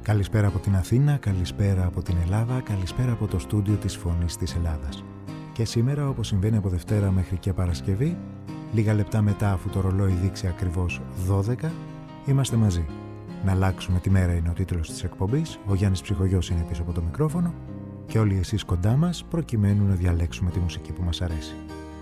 Καλησπέρα από την Αθήνα, καλησπέρα από την Ελλάδα, καλησπέρα από το στούντιο της Φωνής της Ελλάδας. Και σήμερα, όπως συμβαίνει από Δευτέρα μέχρι και Παρασκευή, λίγα λεπτά μετά αφού το ρολόι δείξει ακριβώς 12, είμαστε μαζί. Να αλλάξουμε τη μέρα είναι ο τίτλος της εκπομπής, ο Γιάννης Ψυχογιός είναι πίσω από το μικρόφωνο και όλοι εσείς κοντά μας προκειμένου να διαλέξουμε τη μουσική που μας αρέσει.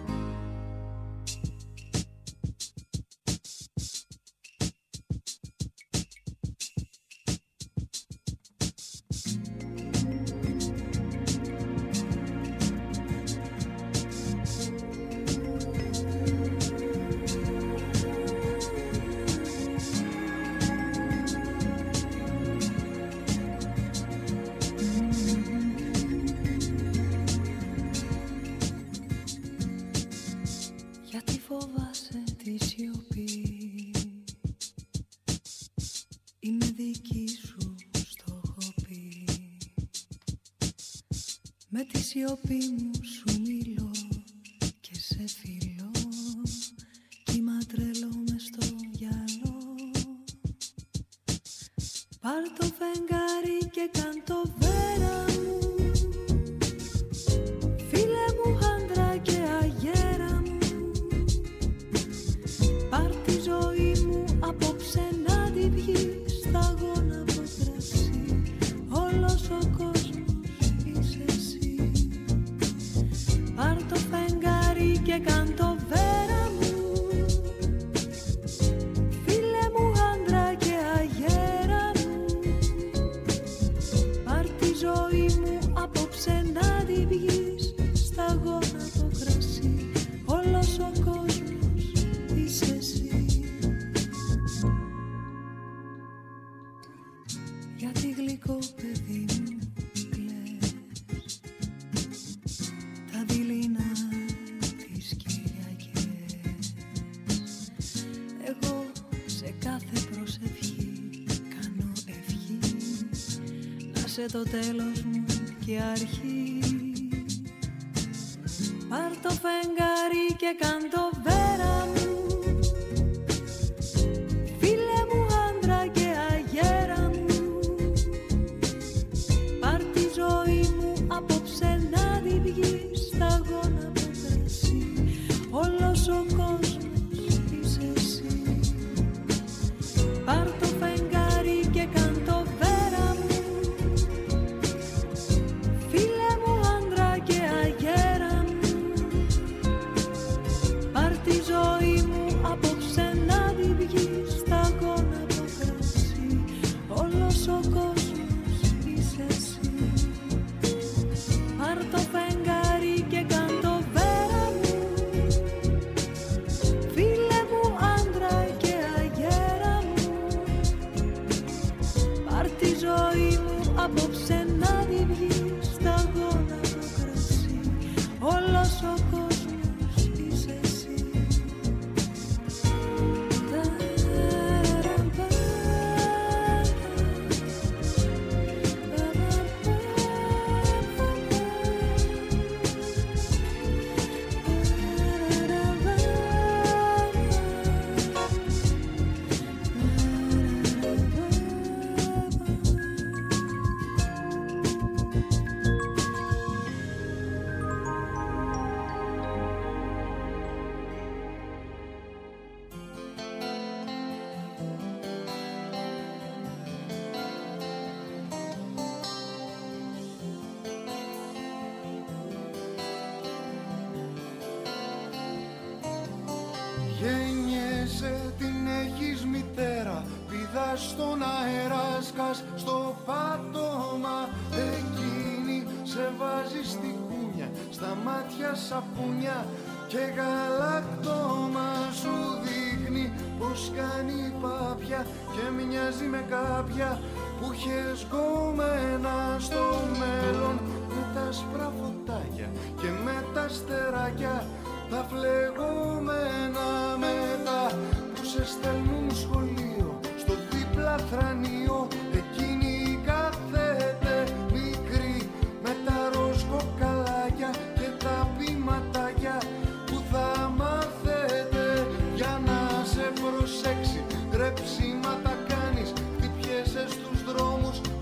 Το τέλος μου και αρχή. Πάρ' το φεγγάρι και κάν το βέρα μου, φίλε μου άντρα και αγέρα μου. Πάρ' τη ζωή μου απόψε να τη βγεις, σταγόνα από κρασί. Όλος ο κόσμος είσαι εσύ. Πάρ' το φεγγάρι και κάν το βέρα μου, στον αέρα σκάς στο πάτωμα. Εκείνη σε βάζει στη κούνια, στα μάτια σαπούνια και γαλακτόμα. Σου δείχνει πως κάνει πάπια και μοιάζει με κάποια που είχες γκόμενα στο μέλλον. Με τα άσπρα φωτάκια και με τα στεράκια τα φλεγόμενα, μετά που σε στέλνουν σχολείο στο δίπλα θρανείο. Εκείνη κάθεται μικρή με τα ροζ κοκαλάκια και τα πηματάκια που θα μάθετε για να σε προσέξει. Ρεψίματα κάνεις, χτυπιέσαι στους δρόμους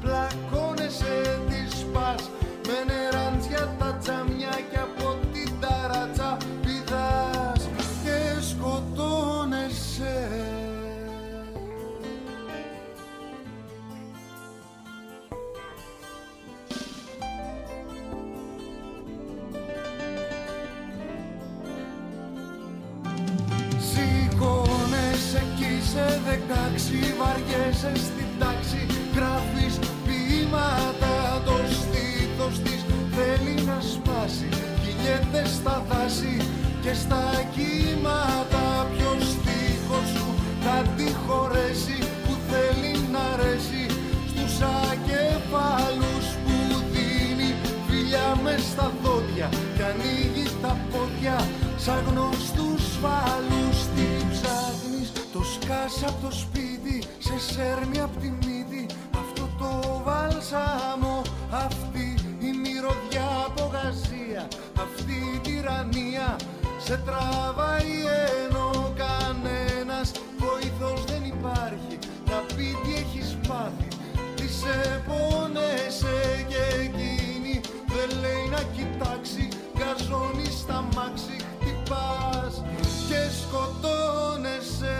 είσαι στην τάξη. Γράφεις ποίηματα, το στήθος της θέλει να σπάσει. Κυλιέται στα δάση και στα κύματα. Ποιος στίχος σου θα τη χωρέσει, που θέλει να αρέσει στους ακεφάλους που δίνει φιλιά μες στα δόντια κι ανοίγει τα πόδια σαν γνωστούς φάλους. Τι ψάχνεις, το σκάς απ' το σπίτι, σε σέρνει απ' τη μύτη αυτό το βάλσαμο, αυτή η μυρωδιά απογασία, αυτή η τυραννία σε τραβάει ενώ κανένας βοήθος δεν υπάρχει να πει τι έχεις πάθει, τι σε πόνεσαι και εκείνη δεν λέει να κοιτάξει, γκαζώνει στα μάξι, χτυπάς και σκοτώνεσαι.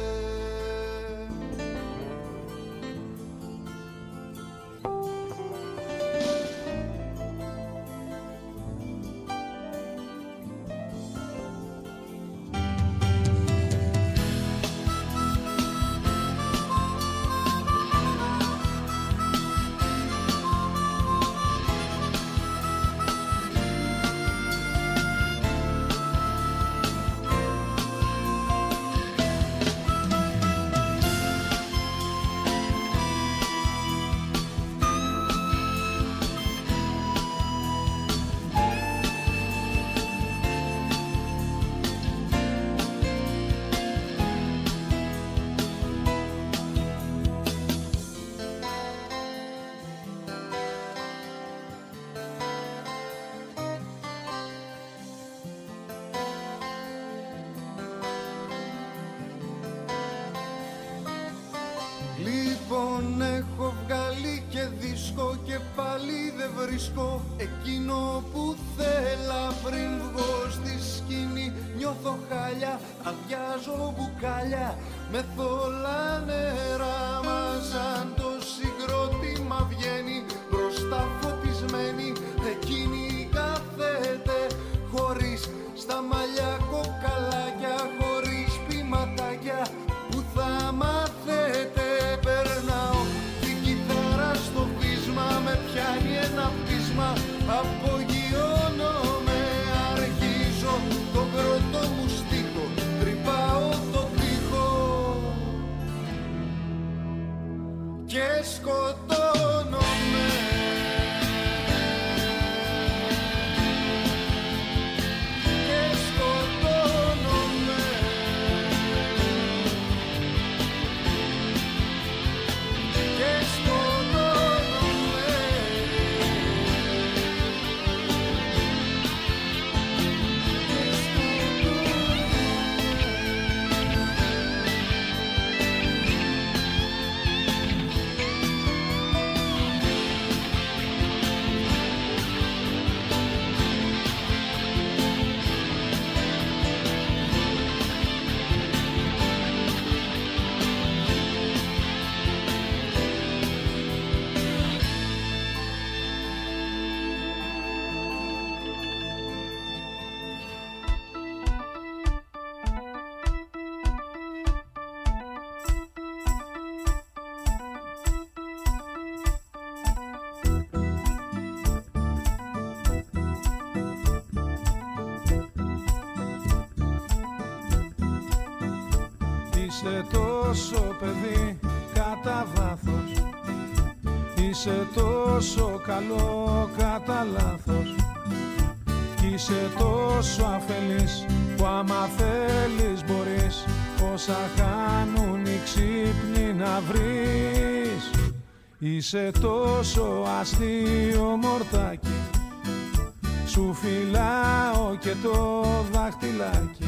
Λοιπόν έχω βγάλει και δίσκο και πάλι δεν βρίσκω εκείνο που θέλα. Πριν βγω στη σκηνή νιώθω χάλια, αδειάζω μπουκάλια με θολά νερά. Μα σαν το συγκρότημα βγαίνει μπροστά φωτισμένη, εκείνη κάθεται χωρίς στα μαλλιά κοκαλάκια, χωρίς ποιηματάκια που θα μάθετε. Περνάω την κιθάρα στο βίσμα, με πιάνει ένα πείσμα, απογειώνομαι, αρχίζω τον πρώτο μου στίχο, τρυπάω το τοίχο και σκοτώνομαι. Είσαι τόσο παιδί κατά βάθος, είσαι τόσο καλό κατά λάθος, είσαι τόσο αφελής που άμα θέλεις μπορείς όσα χάνουν οι ξύπνοι να βρεις. Είσαι τόσο αστείο μορτάκι, σου φυλάω και το δαχτυλάκι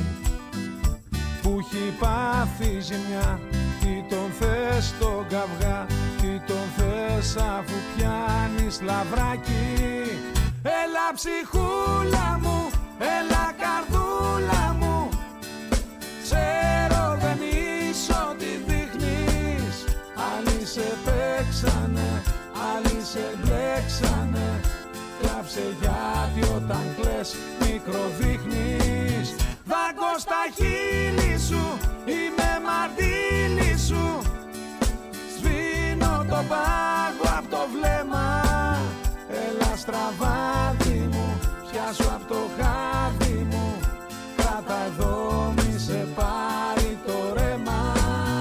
που έχει πάθει ζημιά. Τι τον θες τον καυγά, τι τον θες αφού πιάνεις λαβράκι. Έλα ψυχούλα μου, έλα καρδούλα μου, ξέρω δεν είσαι ό,τι δείχνεις. Άλλοι σε παίξανε, άλλοι σε μπλέξανε, γράψε γιατί όταν κλαις μικροδείχνεις. Δάγκω στα χείλη σου, είμαι μαρτύρι σου, το πάγο απ' το βλέμμα. Έλα στραβάδι μου, πιάσου απ' το χάδι μου. Κράτα εδώ μη σε πάρει το ρέμα.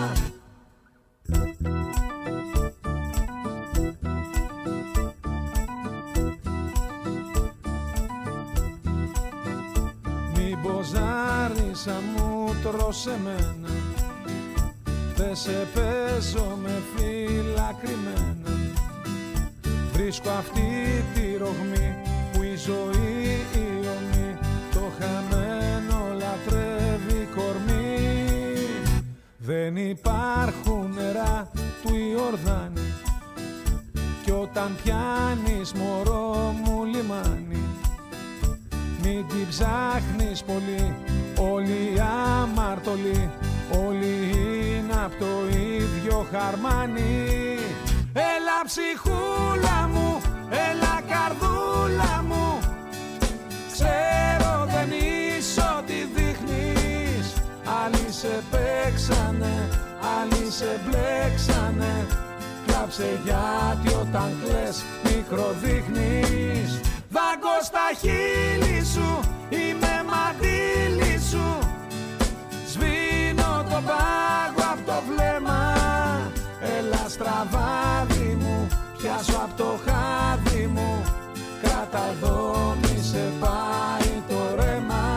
Μην ποζάρισα μου τρως εμένα, δεν σε παίζω με φύλλα κρυμμένα. Βρίσκω αυτή τη ρογμή που η ζωή η ομή, το χαμένο λατρεύει κορμί. Δεν υπάρχουν νερά του Ιορδάνη κι όταν πιάνεις μωρό μου λιμάνι. Μην την ψάχνεις πολύ, όλοι οι αμαρτωλοί, όλοι είναι απ' το ίδιο χαρμάνι. Έλα ψυχούλα μου, έλα καρδούλα μου, ξέρω δεν είσαι ό,τι δείχνεις. Άλλοι σε παίξανε, άλλοι σε μπλέξανε. Κλάψε γιατί όταν κλαις μικροδείχνεις. Δάγκω στα χείλη σου, είμαι μαντήλι σου. Σβήνω το πάγο απ' το βλέμμα. Έλα στραβάδι μου, πιάσω απ' το χάδι μου. Κράτα εδώ μη σε πάει το ρέμα.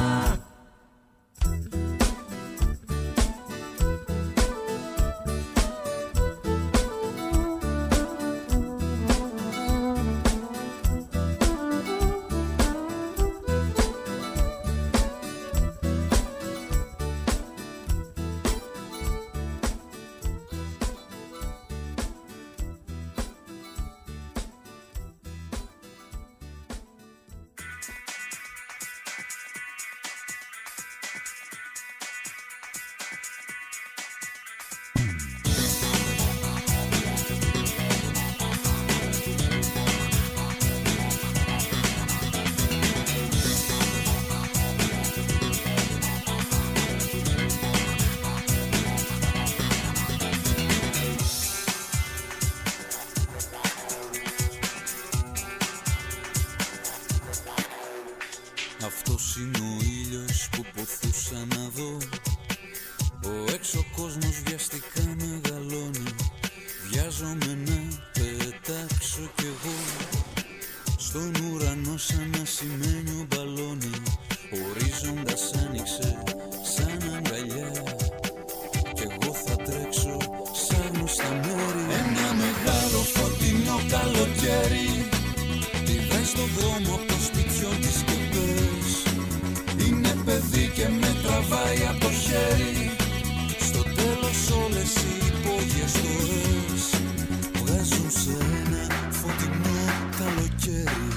Αυτός είναι ο ήλιος που ποθούσα να δω. Ο έξω κόσμος βιαστικά μεγαλώνει. Βιάζομαι να πετάξω κι εγώ στον ουρανό σαν ασημένιο μπαλόνι. Ορίζοντας άνοιξε σαν αγκαλιά κι εγώ θα τρέξω σαν γνωστά μέρη. Ένα μεγάλο φωτεινό καλοκαίρι πηδάει στον δρόμο από το σπιτιό της και πες. Είναι παιδί και με τραβάει από το χέρι. Στο τέλος όλες οι υπόγειες τοές βγάζουν σε ένα φωτεινό καλοκαίρι.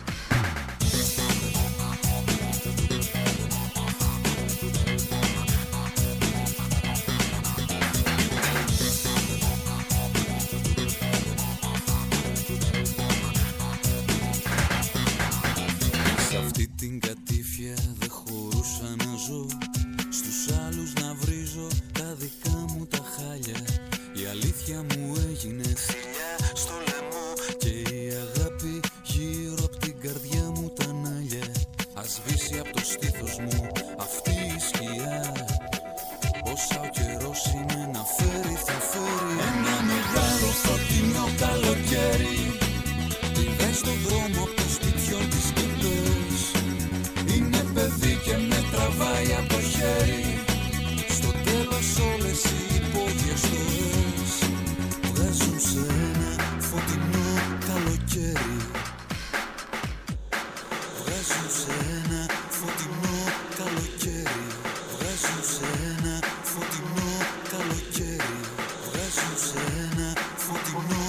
Σε αυτή την κατήφια δεν χωρούσα να ζω. Στους άλλους να βρίζω τα δικά μου τα χάλια. Η αλήθεια μου έγινε θηλιά στο λαιμό και η αγάπη γύρω απ' την καρδιά μου τα νάλια. Ας σβήσει απ' το στήθος μου αυτή η σκιά. Όσα ο καιρός είναι να φέρει θα φέρει. Ένα μεγάλο φωτεινό καλοκαίρι πηδάει στον δρόμο απ' το σπιτιό της και πες. Είναι παιδί και με τραβάει από το χέρι. Στο τέλος όλες οι υπόγειες τοές βγάζουν σε ένα φωτεινό καλοκαίρι. Βγάζουν σε ένα φωτεινό καλοκαίρι. Βγάζουν σε ένα φωτεινό καλοκαίρι. Βγάζουν σε ένα φωτεινό.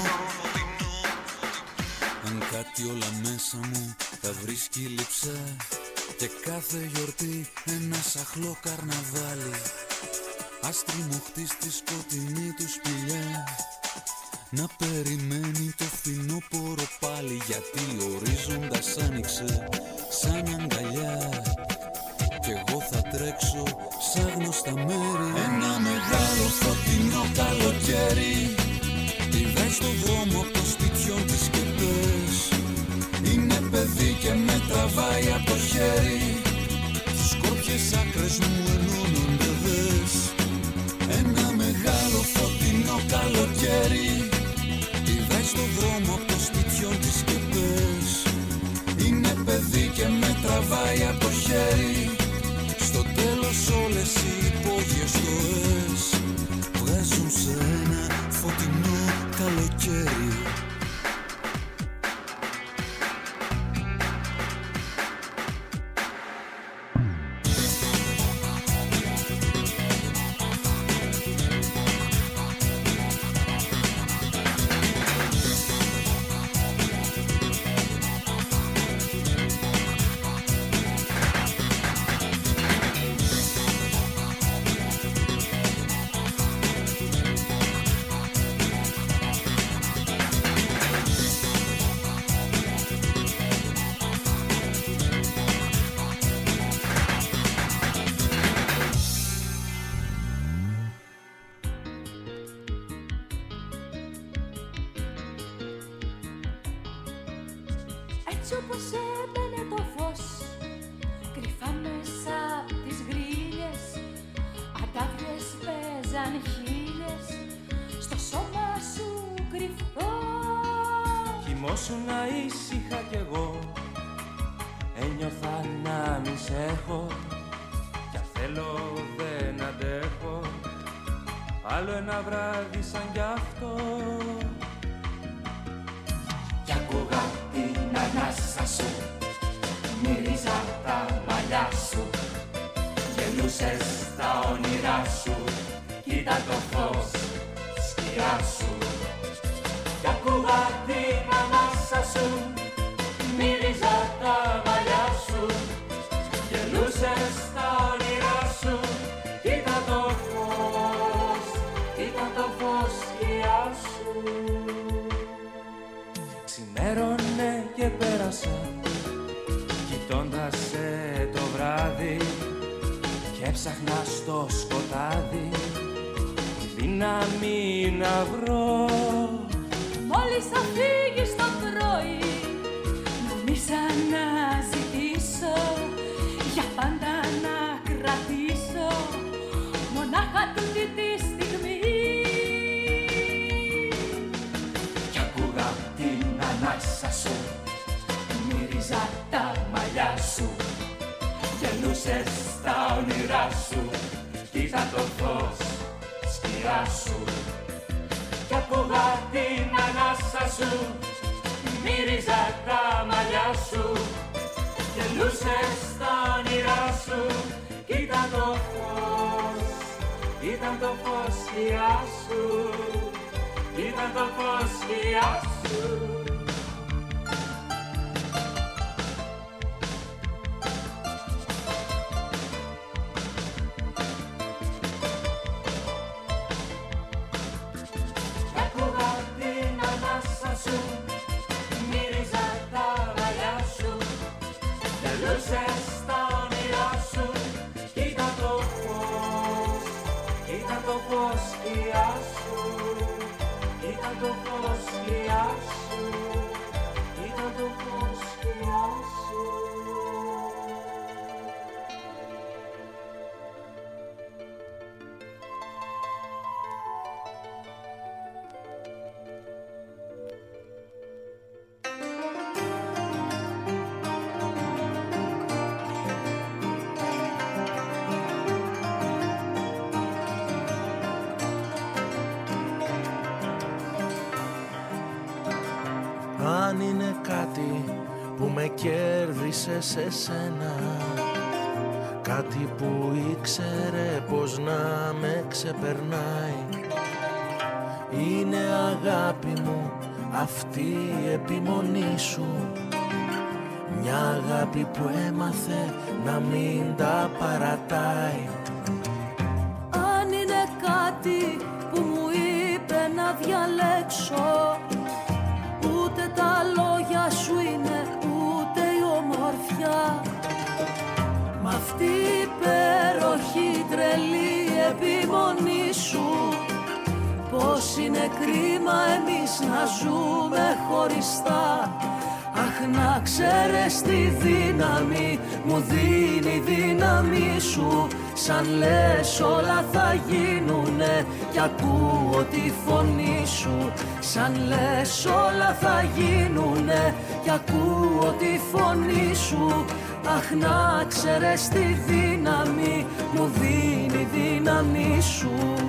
Αν κάτι όλα μέσα μου τα βρίσκει λειψά και κάθε γιορτή ένα σαχλό καρναβάλι. Ας τριμωχτεί στη σκοτεινή του σπηλιά να περιμένει το φθινόπωρο πάλι. Γιατί ορίζοντας άνοιξε σαν αγκαλιά κι εγώ θα τρέξω σαν γνωστά μέρη. Ένα μεγάλο φωτεινό καλοκαίρι πηδάει στο δρόμο από το σπιτιό της και πες. Είναι παιδί και με τραβάει από το χέρι. Τις σκόρπιες άκρες μου ενώνονται δες. Ένα μεγάλο φωτεινό καλοκαίρι. Πηδάει στο δρόμο από το σπιτιό της και πες. Είναι παιδί και με τραβάει από το χέρι. Στο τέλος όλες οι υπόγειες ζωές βγάζουν σε ένα φωτεινό καλοκαίρι. Έτσι όπως έμπαινε το φως, κρυφά μέσα απ' τις γρίλες, αντάβιες παίζαν χίλιες, στο σώμα σου κρυφτό. Κοιμώσουνα ήσυχα κι εγώ, ένιωθα να μην σε έχω, κι αν θέλω δεν αντέχω, άλλο ένα βράδυ σαν κι αυτό. Κι ακούγα την ανάσα σου, μύριζα τα μαλλιά σου, γελούσες τα όνειρά σου, κοίτα το φως, σκιά σου. Κι ακούγα την ανάσα σου, μύριζα τα μαλλιά σου, γελούσες τα όνειρά σου, κοίτα το φως, σκιά σου. Ξημέρωνε και πέρασα, κοιτώντας σε το βράδυ, και έψαχνα στο σκοτάδι τη δύναμη να βρω. Μόλις θα φύγεις το πρωί, να μη σ' αναζητήσω, για πάντα να κρατήσω μονάχα τούτη τη στιγμή. Κι ακούγα την ανάσα σου, μύριζα τα μαλλιά σου, γελούσες τα όνειρά σου, κοίτα το φως, σκιά σου. Κι ακούγα την ανάσα σου, μύριζα τα μαλλιά σου, γελούσες τα όνειρά σου, κοίτα το φως, ήταν το φως σκιά σου, ήταν το φως σκιά σου. Αν είναι κάτι που με κέρδισε σε σένα, κάτι που ήξερε πως να με ξεπερνάει, είναι αγάπη μου αυτή η επιμονή σου, μια αγάπη που έμαθε να μην τα παρατάει. Αν είναι κάτι που μου είπε να διαλέξω, ούτε τα λόγια σου είναι, ούτε η ομορφιά, μ' αυτή η υπέροχη τρελή επιμονή σου, πως είναι κρίμα εμείς να ζούμε χωριστά. Αχ, να ξέρεις τη δύναμη μου δίνει η δύναμη σου. Σαν λες όλα θα γίνουνε κι ακούω τη φωνή σου. Σαν λες όλα θα γίνουνε κι ακούω τη φωνή σου. Αχ, να ξέρεις τη δύναμη μου δίνει η δύναμη σου.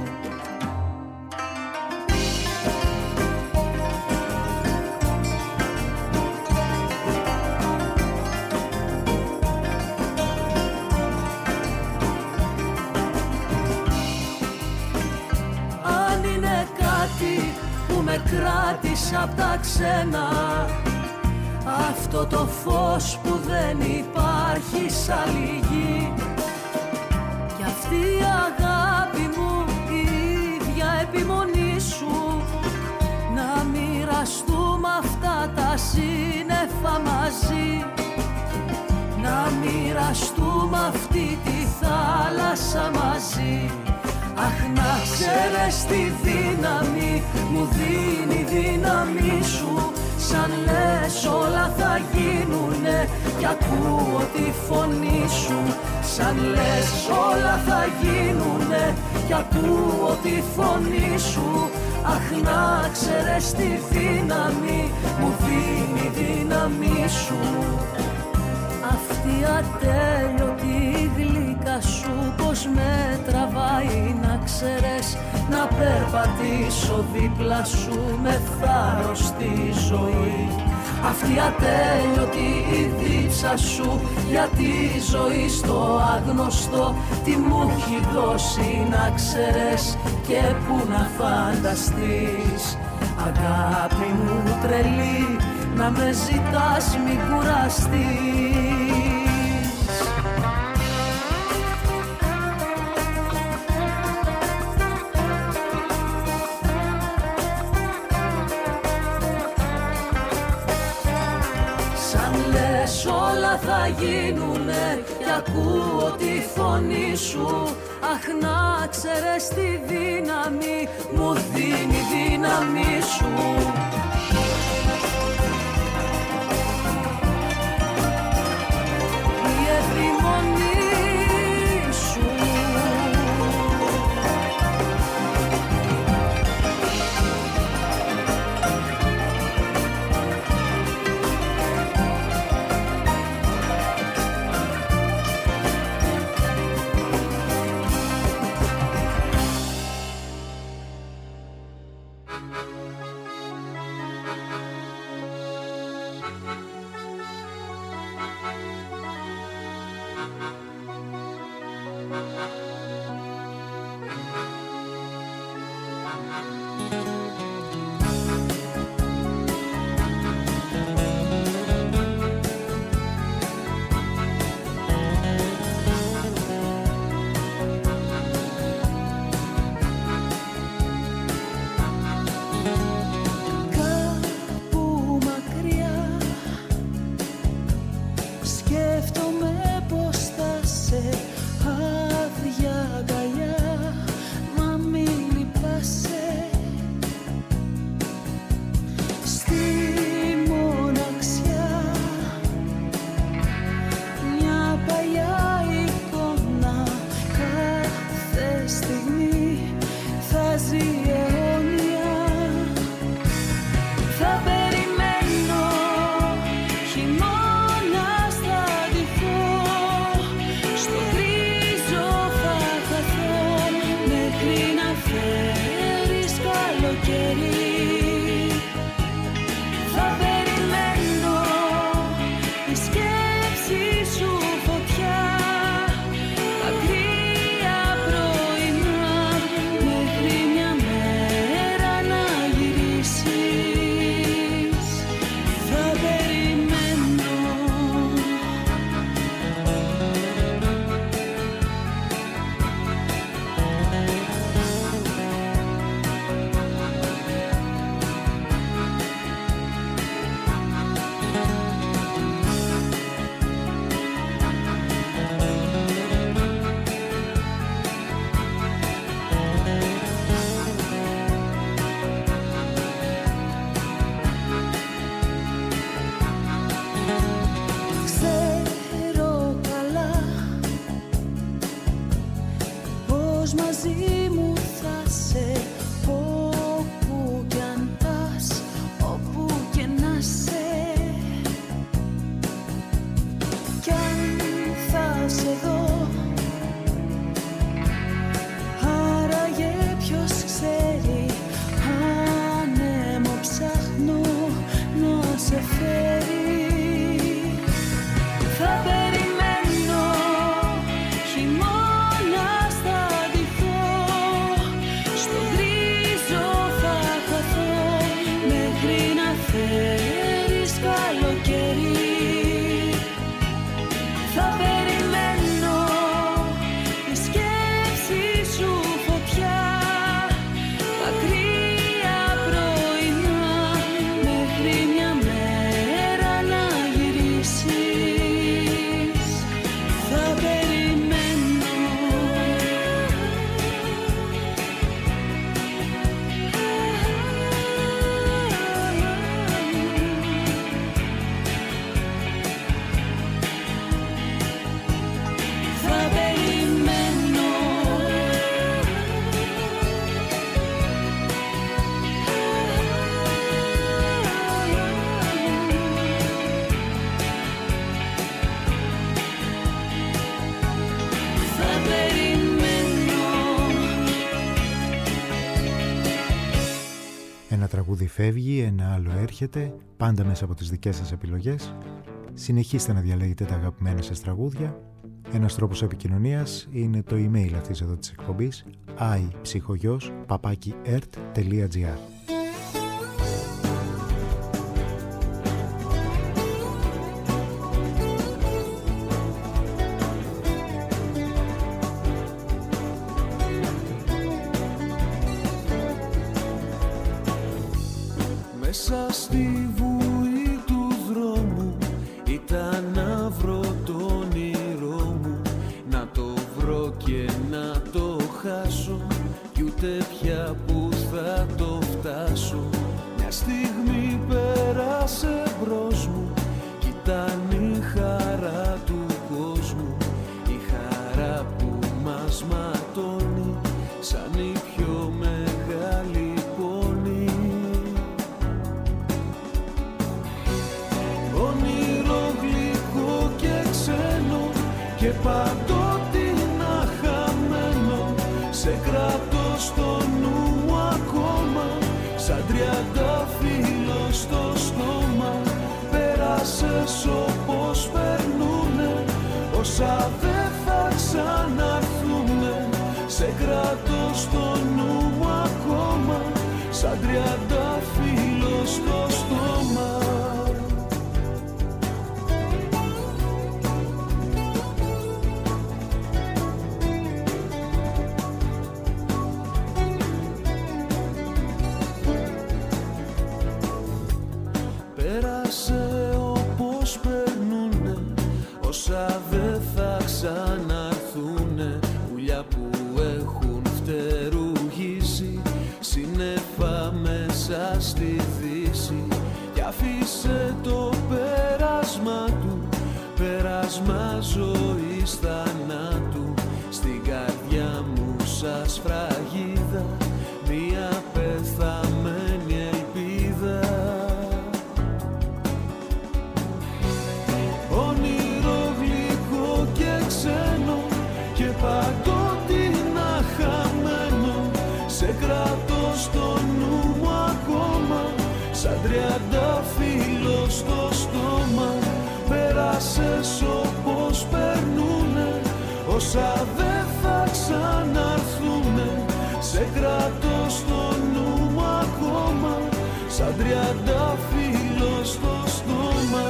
Με κράτησε απ' τα ξένα, αυτό το φως που δεν υπάρχει σ' άλλη γη. Κι αυτή η αγάπη μου, η ίδια επιμονή σου, να μοιραστούμε αυτά τα σύννεφα μαζί. Να μοιραστούμε αυτή τη θάλασσα μαζί. Αχ, να ξέρεις τη δύναμη μου δίνει η δύναμη σου. Σαν λες όλα θα γίνουνε κι ακούω τη φωνή σου. Σαν λες όλα θα γίνουνε κι ακούω τη φωνή σου. Αχ, να ξέρεις τη δύναμη μου δίνει η δύναμη σου. Αυτή ατέλειωτη γλύκα σου πως με τραβάει, να ξέρεις, να περπατήσω δίπλα σου με θάρρος στη ζωή. Αυτή ατέλειωτη η δίψα σου για τη ζωή στο άγνωστο, τι μου έχει δώσει να ξέρεις και που να φανταστείς. Αγάπη μου τρελή, να με ζητάς μην κουραστείς. Όλα θα γίνουνε κι ακούω τη φωνή σου. Αχ, να ξέρεις τη δύναμη μου δίνει η δύναμη σου. Η επιμονή σου. φεύγει, ένα άλλο έρχεται, πάντα μέσα από τις δικές σας επιλογές. Συνεχίστε να διαλέγετε τα αγαπημένα σας τραγούδια. Ένας τρόπος επικοινωνίας είναι το email αυτής εδώ της εκπομπής iPsychogos@ert.gr. Μέσα στη βουή του δρόμου ήταν να βρω το όνειρό μου, να το βρω και να το χάσω κι ούτε πια που θα το φτάσω. Μια στιγμή πέρασε μπρος μου κι ήταν η χαρά του κόσμου, η χαρά που μας ματώνει σαν η πιο μεγάλη πόνη. Και παντότινα χαμένο, σε κρατώ στο νου μου ακόμα, σαν τριαντάφυλλο στο στόμα. Πέρασες όπως περνούνε, όσα δεν θα ξαναρθούνε. Σε κρατώ στο νου μου ακόμα, σαν τριαντάφυλλο στο στόμα. Όσα δεν θα ξαναρθούνε, πουλιά που έχουν φτερουγίσει, σύννεφα μέσα στη δύση. Κι αφήσε το πέρασμα του, πέρασμα ζωής θανάτου, στην καρδιά μου σαν σφραγίδα, μια πεθαμένη ελπίδα. Και παντότινα χαμένο, σε κρατώ στο νου μου ακόμα, σαν τριαντάφυλλο στο στόμα. Πέρασες όπως περνούνε, όσα δεν θα ξαναρθούνε. Σε κρατώ στο νου μου ακόμα, σαν τριαντάφυλλο στο στόμα.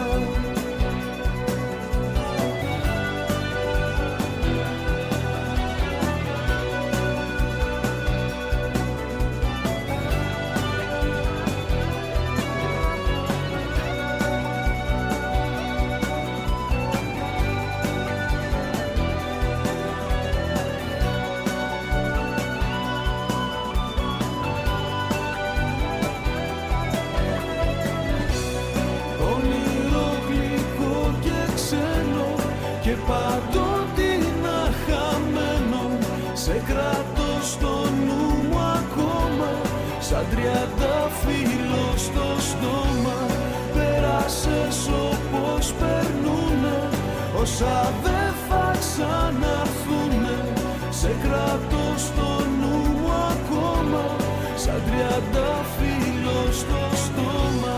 Και παντότινα χαμένο, σε κρατώ στο νου μου ακόμα, σαν τριαντάφυλλο στο στόμα. Πέρασες όπως περνούνε, όσα δεν θα ξαναρθούνε. Σε κρατώ στο νου μου ακόμα, σαν τριαντάφυλλο στο στόμα.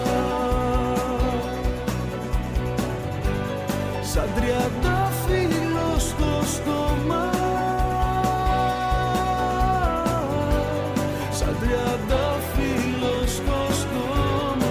Σαν τριαντάφυλλο στο στόμα, σαν τριαντάφυλλο στο στόμα.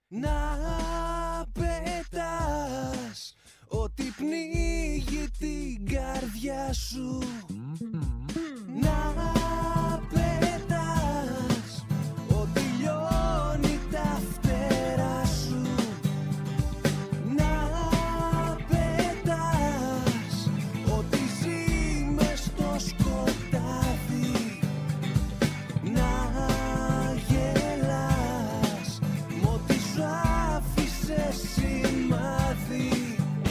Να πετάς ό,τι πνίγει την καρδιά σου. Να πετάς ό,τι λιώνει τα φτερά σου. Να πετάς ό,τι ζει μες στο σκοτάδι. Να γελάς μ' ό,τι σου άφησε σημάδι.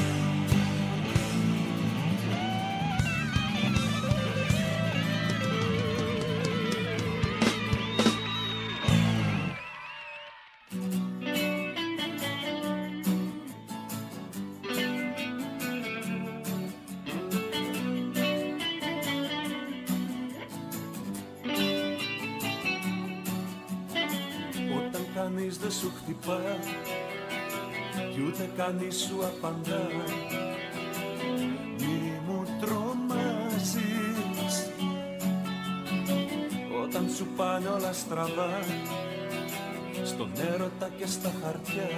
Κανείς δεν σου χτυπά κι ούτε κανείς σου απαντά. Μη μου τρομάζεις όταν σου πάνε όλα στραβά, στον έρωτα και στα χαρτιά.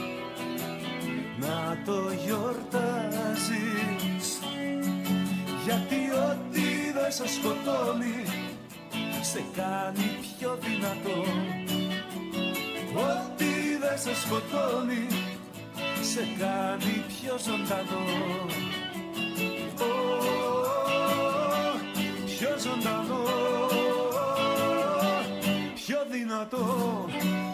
Να το γιορτάζεις, γιατί ό,τι δεν σε σκοτώνει σε κάνει πιο δυνατό. Ό,τι δεν σε σκοτώνει σε κάνει πιο ζωντανό. Πιο ζωντανό, πιο δυνατό.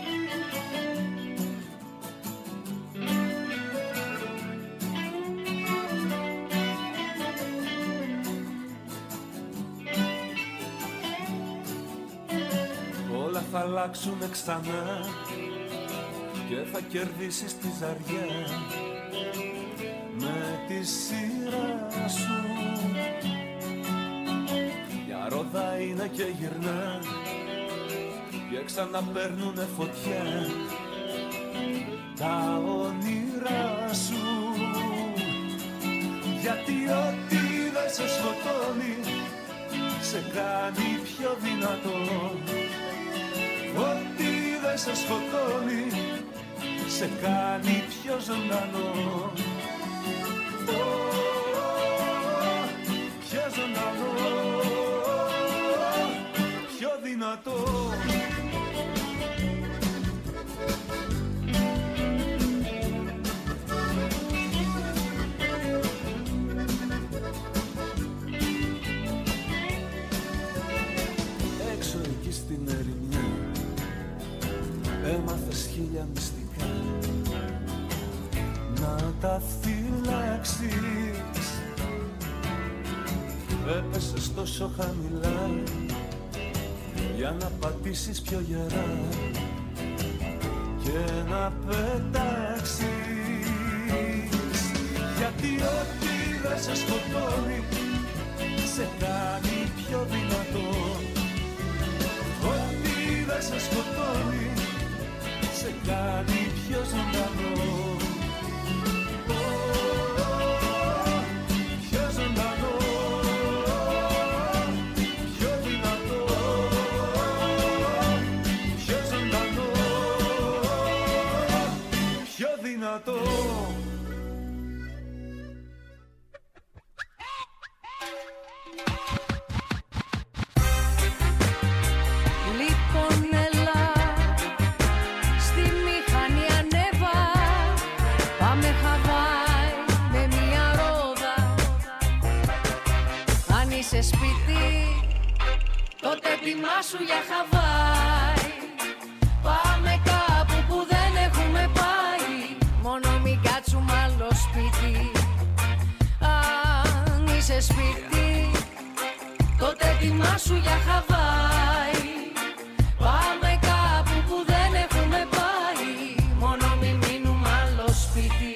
Όλα θα αλλάξουνε ξανά και θα κερδίσεις τη ζαριά με τη σειρά σου. Μια ρόδα είναι και γυρνά και ξαναπαίρνουνε φωτιά τα όνειρά σου. Γιατί ό,τι δεν σε σκοτώνει σε κάνει πιο δυνατό. Ό,τι δεν σε σκοτώνει σε κάνει πιο ζωντανό. Πιο ζωντανό, πιο δυνατό. Έξω εκεί στην ερημιά έμαθες χίλια μυστικά. Να τα φυλάξεις, έπεσες τόσο χαμηλά για να πατήσεις πιο γερά και να πετάξεις. Γιατί ό,τι δεν σε σκοτώνει σε κάνει πιο δυνατό. Ό,τι δεν σε σκοτώνει σε κάνει πιο ζωντανό. Πιο ζωντανό, πιο δυνατό. Πιο ζωντανό, πιο δυνατό. Σου για Χαβάη. Πάμε κάπου που δεν έχουμε πάει. Μόνο μην κάτσουμε άλλο σπίτι. Αν είσαι σπίτι, τότε ετοιμάσου για Χαβάη. Πάμε κάπου που δεν έχουμε πάει. Μόνο μην μείνουμε άλλο σπίτι.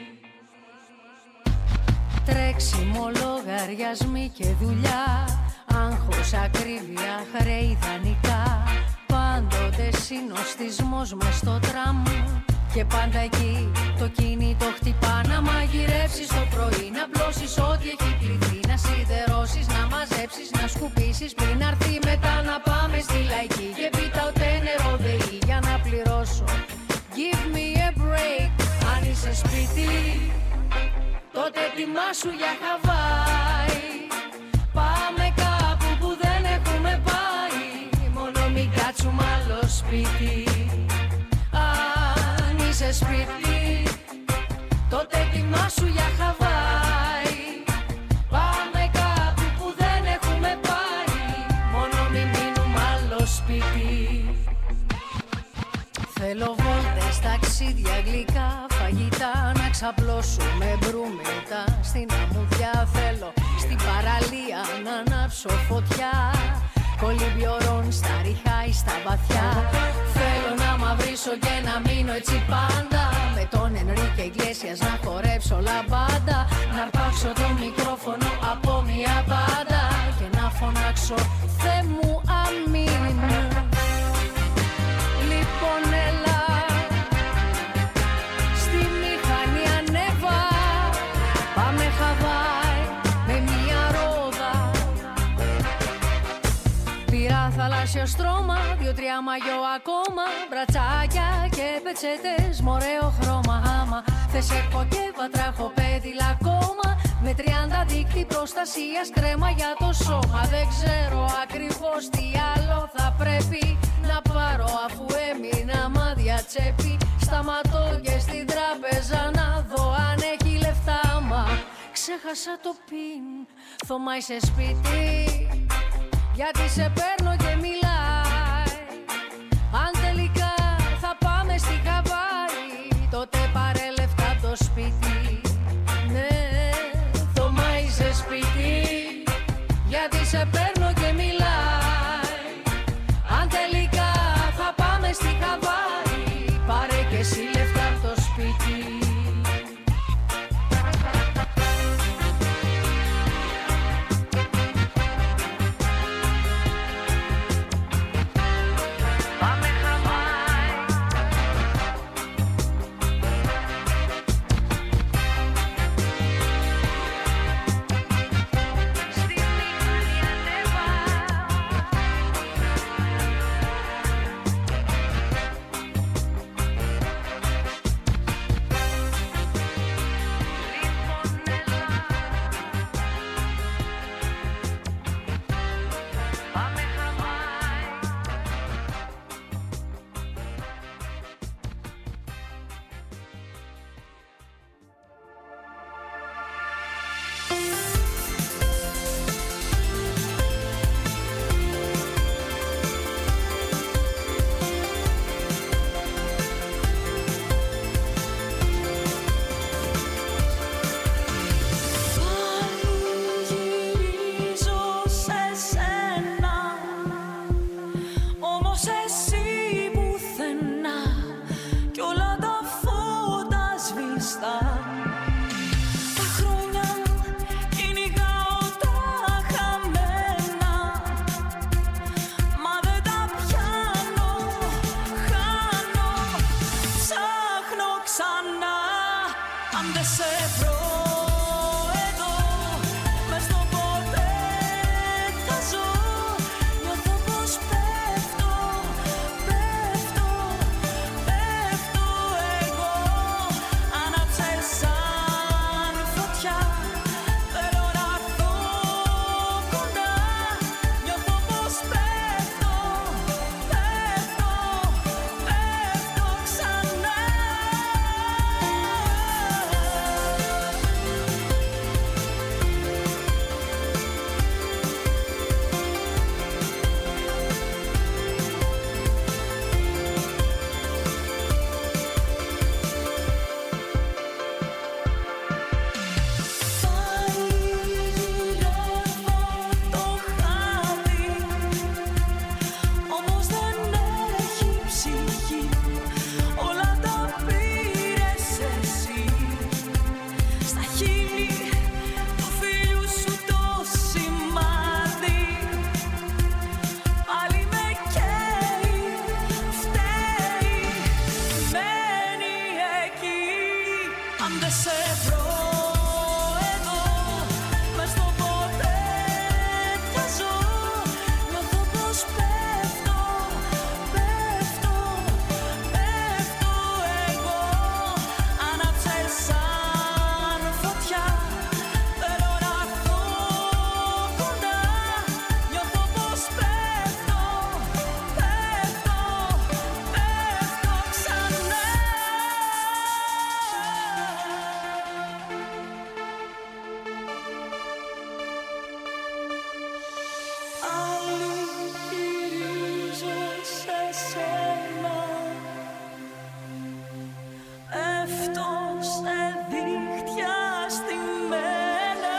Τρέξιμο, λογαριασμοί και δουλειά, άγχος, ακρίβεια, χρέη, δανεικά. Πάντοτε συνοστισμός μες στο τραμ. Και πάντα εκεί το κινητό χτυπά. Να μαγειρεύσεις το πρωί, να πλώσεις ό,τι έχει πληθεί. Να σιδερώσεις, να μαζέψεις, να σκουπίσεις. Πριν αρθεί μετά να πάμε στη λαϊκή. Και πίτα ούτε νερό δεή για να πληρώσω. Give me είσαι σπίτι, τότε ετοιμάσου για Χαβάη. Πάμε κάπου που δεν έχουμε πάει, μόνο μην κάτσουμε άλλο σπίτι. Αν είσαι σπίτι, τότε ετοιμάσου για Χαβάη. Πάμε κάπου που δεν έχουμε πάει, μόνο μην μείνουμε άλλο σπίτι. Θέλω βόλτες, ταξίδια, γλυκά, φαγητά, να ξαπλώσουμε μπρούμητα. Στην αμμουδιά θέλω, στην παραλία να ανάψω φωτιά. Κολυμπιορών στα ριχά ή στα βαθιά. Θέλω να μαυρίσω και να μείνω έτσι πάντα, με τον Ενρίκε Ιγκλέσιας να χορέψω λαμπάντα. Να αρπάξω το μικρόφωνο από μια μπάντα και να φωνάξω Θεέ μου αμήν. Λοιπόν έλα, στη μηχανή ανέβα, πάμε Χαβάη με μια ρόδα. Πήρα θαλάσσιο στρώμα, 2-3 μαγιό ακόμα, μπρατσάκια και πετσέτες μ' ωραίο χρώμα. Άμα θες έχω και βατραχοπέδιλα ακόμα, με 30 δίκτυ προστασίας, κρέμα για το σώμα. Δεν ξέρω ακριβώς τι άλλο θα πρέπει να πάρω, αφού έμεινα μάδια τσέπη. Σταματώ και στην τράπεζα να δω αν έχει λεφτά. Μα ξέχασα το πιν. Θωμά είσαι σπίτι, γιατί σε παίρνω και μιλάει. Αν τελικά θα πάμε στη Χαβάη, τότε πάρε λεφτά από το σπίτι. Ναι, Θωμά είσαι σπίτι, γιατί σε παίρνω και μιλάει. Αν τελικά θα πάμε στη Χαβάη, πάρε και εσύ λεφτά από το σπίτι. πέφτω σε δίχτυα στημμένα.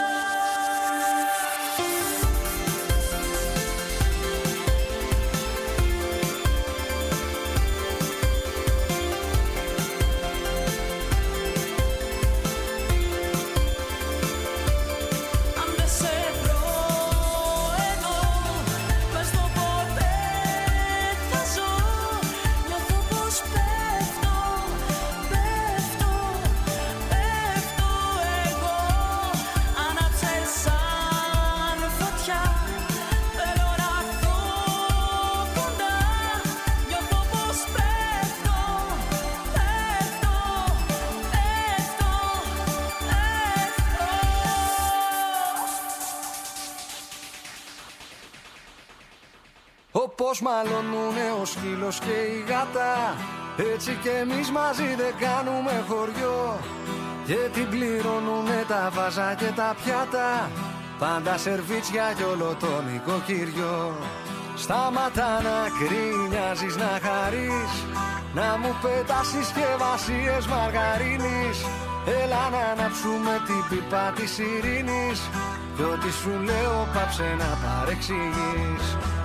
Αν δεν σε βρω εδώ, μες στο ποτέ θα ζω. Νιώθω πως πέφτω, πέφτω, πέφτω εγώ. Άναψε σαν φωτιά, θέλω να έρθω κοντά. Νιώθω πως πέφτω, πέφτω, πέφτω, Όπως μαλώνουνε ο σκύλος και η γάτα, έτσι κι εμείς μαζί δεν κάνουμε χωριό. Και την πληρώνουνε τα βάζα και τα πιάτα, πάντα σερβίτσια κι όλο το νοικοκυριό. Σταματά να γκρινιάζεις, να χαρείς, να μου πετάς συσκευασίες μαργαρίνης. Έλα να ανάψουμε την πίπα της ειρήνης, κι ό,τι σου λέω πάψε να παρεξηγείς.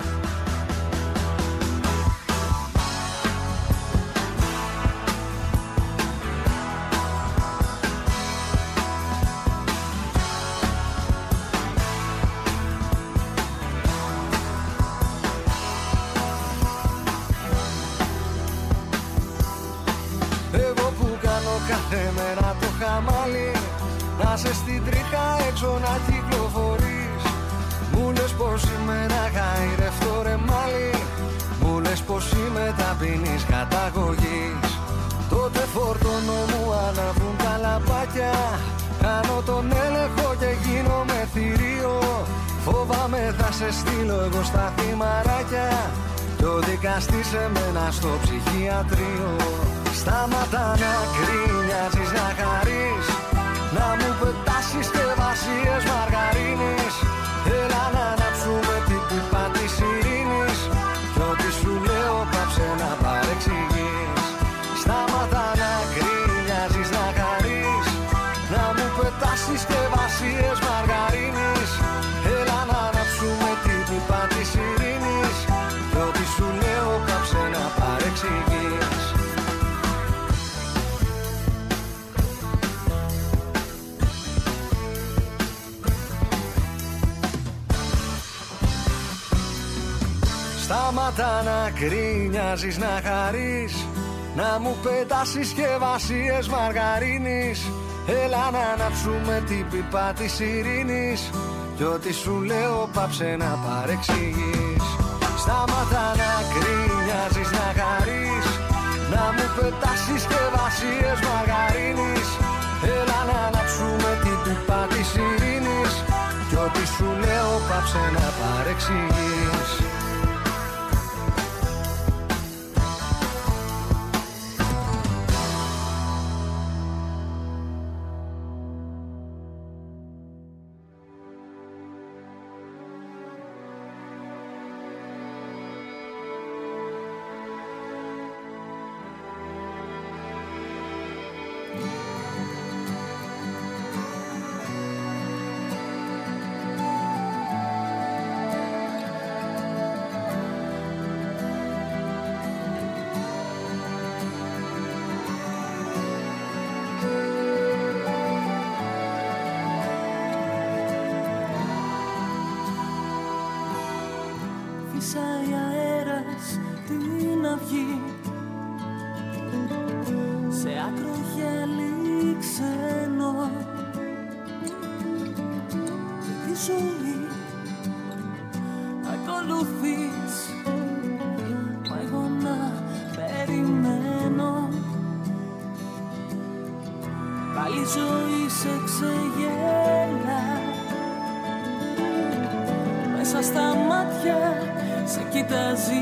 Εγώ που κάνω κάθε μέρα το χαμάλι, να σε στην τρίχα έξω να κυκλοφορείς. Μου λες πως είμαι ένα γαϊρευτό ρεμάλι, μου λες πως είμαι ταπεινής καταγωγής. Τότε φορτώνω μου αναβούν τα λαμπάκια, κάνω τον έλεγχο και γίνομαι θηρίο. Φοβάμαι θα σε στείλω εγώ στα θυμαράκια, κι ο δικαστής εμένα στο ψυχιατρίο. Σταματά να γκρινιάζεις, να χαρείς, να μου πετάς συσκευασίες μαργαρίνης. Έλα να ανάψουμε την πίπα της ειρήνης, κι ό,τι σου λέω πάψε να παρεξηγείς. Σταματά να γκρινιάζεις, να χαρείς, να μου πετάς συσκευασίες μαργαρίνης. Έλα να ανάψουμε την πίπα της ειρήνης, κι ό,τι σου λέω πάψε να παρεξηγείς. Σταματά να γκρινιάζεις, να χαρείς, να μου πετάς συσκευασίες μαργαρίνης. Έλα να ανάψουμε την πίπα της ειρήνης, κι ό,τι σου λέω πάψε να παρεξηγείς. Σταματά να γκρινιάζεις, να χαρείς, να μου πετάς συσκευασίες μαργαρίνης. Έλα να ανάψουμε την πίπα της ειρήνης, κι ό,τι σου λέω πάψε να παρεξηγείς. Φυσάει αέρας την αυγή, σε άκρο γέλι ξένο, και τη ζωή ακολουθείς, μα εγώ να περιμένω. Πάλι η ζωή σε ξεγέλα, μέσα στα μάτια σε κοιτάζει,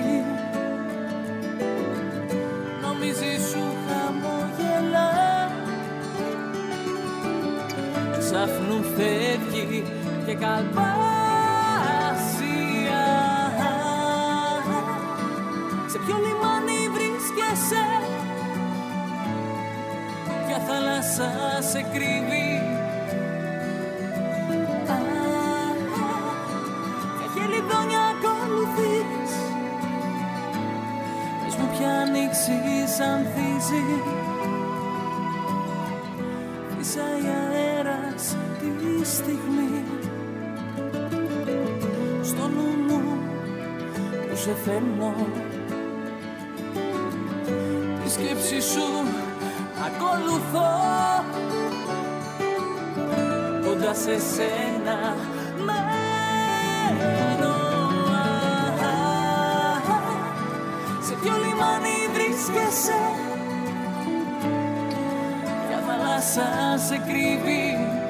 νομίζει σου χαμογελά, ξαφνού φεύγει και καλπάσει. Σε ποιο λιμάνι βρίσκεσαι, ποια θάλασσα σε κρύβει. Ποια χελιδόνια ακολουθείς, πες μου ποια ανοίξη ανθίζει. Φύσαει αέρας τη στιγμή στο νου μου που σε θέλω. Τη σκέψη σου ακολουθώ, κοντά σε σένα μένω. Σε ποιο λιμάνι βρίσκεσαι, ποια θάλασσα σε κρύβει.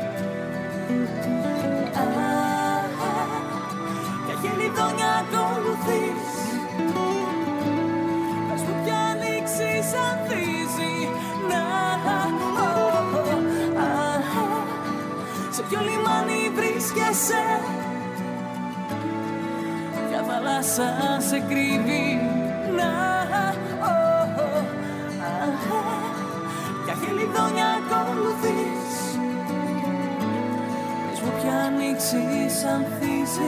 Ποια χελιδόνια ακολουθείς, πες μου ποια ανοίξη ανθίζει. Σε ποιο λιμάνι βρίσκεσαι, ποια θάλασσα σε κρύβει. Ποια χελιδόνια ακολουθείς, πες μου ποια ανοίξη ανθίζει.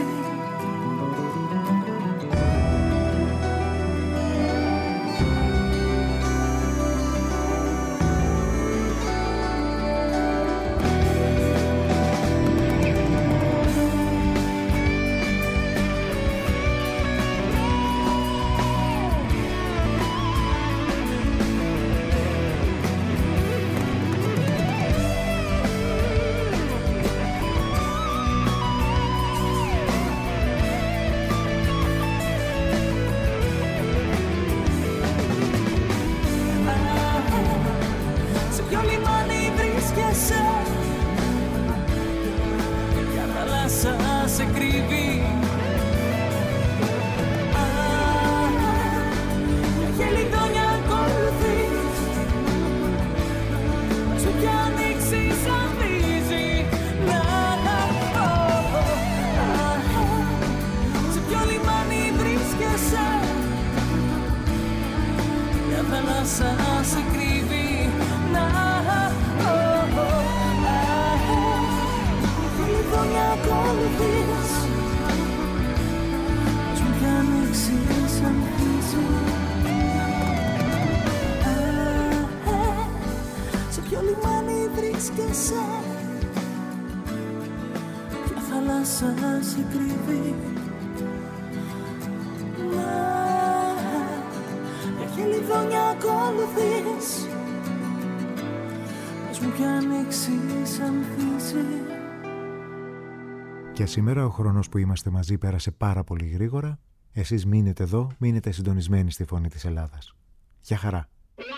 Και σήμερα ο χρόνος που είμαστε μαζί πέρασε πάρα πολύ γρήγορα. Εσείς μείνετε εδώ, μείνετε συντονισμένοι στη Φωνή της Ελλάδας. Γεια χαρά.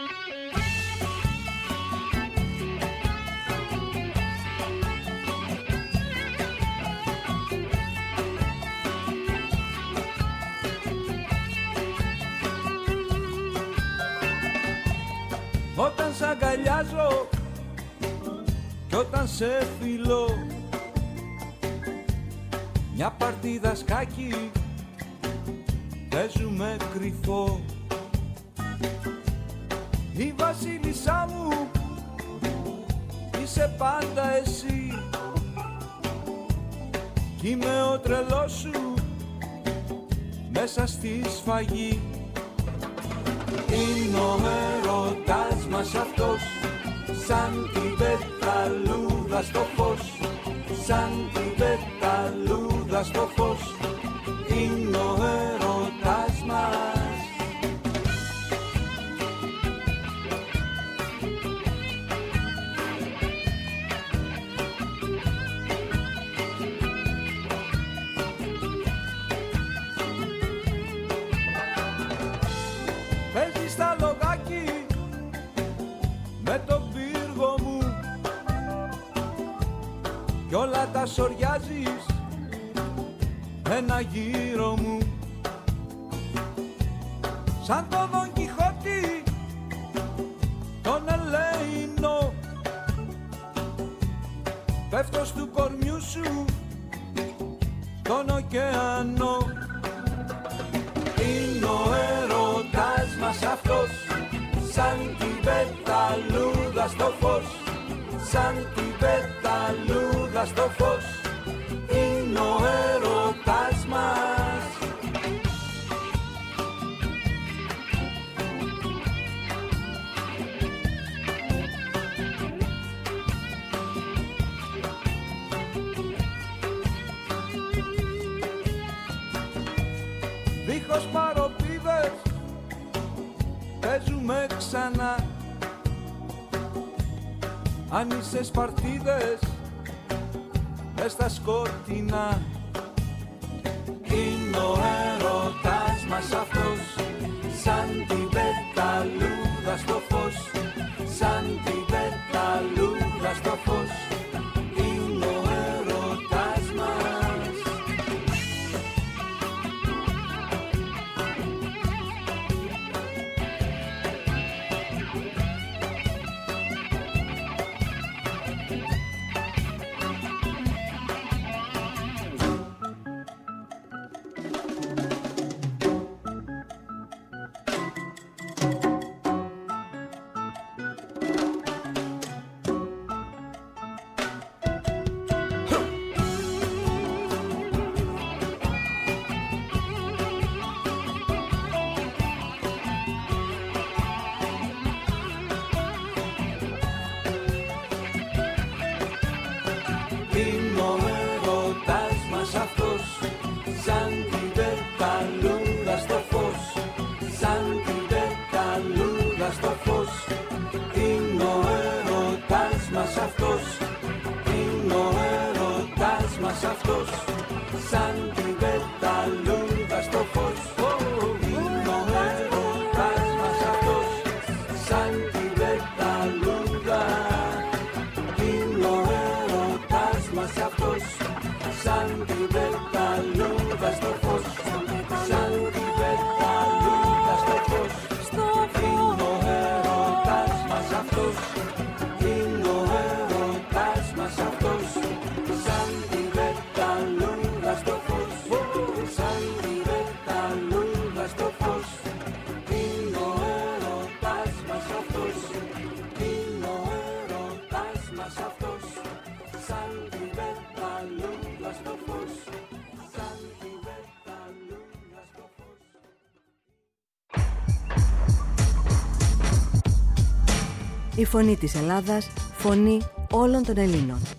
Όταν σ' αγκαλιάζω κι όταν σε φιλώ, μια παρτίδα σκάκι παίζουμε κρυφό. Η βασίλισσά μου είσαι πάντα εσύ κι είμαι ο τρελός σου μέσα στη σφαγή. Είναι ο έρωτας μας αυτός, σαν την πεταλούδα στο φως, σαν την πεταλούδα στο φως. Είναι ο έρωτας μας. Παίζεις στα λογάκι με τον πύργο μου κι όλα τα σοριάζεις ένα γύρο μου. Σαν το Δον Κιχώτη τον Ελεηνό, πέφτω στου κορμιού σου τον ωκεανό. Είναι ο έρωτας μας αυτός, σαν την πεταλούδα πεταλούδα στο φως, σαν την πεταλούδα στο φως, είναι ο έρωτας μας. Δίχως παροπίδες παίζουμε ξανά, άνισες παρτίδες μες στα σκοτεινά. Είναι ο έρωτας μας αυτός, σαν την πεταλούδα στο φως, σαν την πεταλούδα στο φως, είναι ο έρωτας μας. Είναι ο έρωτας μας αυτός, σαν την πεταλούδα στο φως, σαν την πεταλούδα στο φως, είναι ο έρωτας μας αυτός, είναι ο έρωτας μας αυτός, σαν την πεταλούδα στο φως, είναι ο έρωτας μας αυτός, σαν την πεταλούδα, είναι ο έρωτας μας αυτός, σαν την πεταλούδα στο φως, σαν την πεταλούδα στο φως, είναι ο έρωτας μας αυτός, είναι ο έρωτας μας αυτός, σαν την πεταλούδα στο φως, σαν την πεταλούδα στο φως, είναι ο έρωτας μας αυτός, είναι ο έρωτας μας αυτός, σαν την πεταλούδα στο φως, σαν την πεταλούδα στο φως. Η φωνή της Ελλάδας, φωνή όλων των Ελλήνων.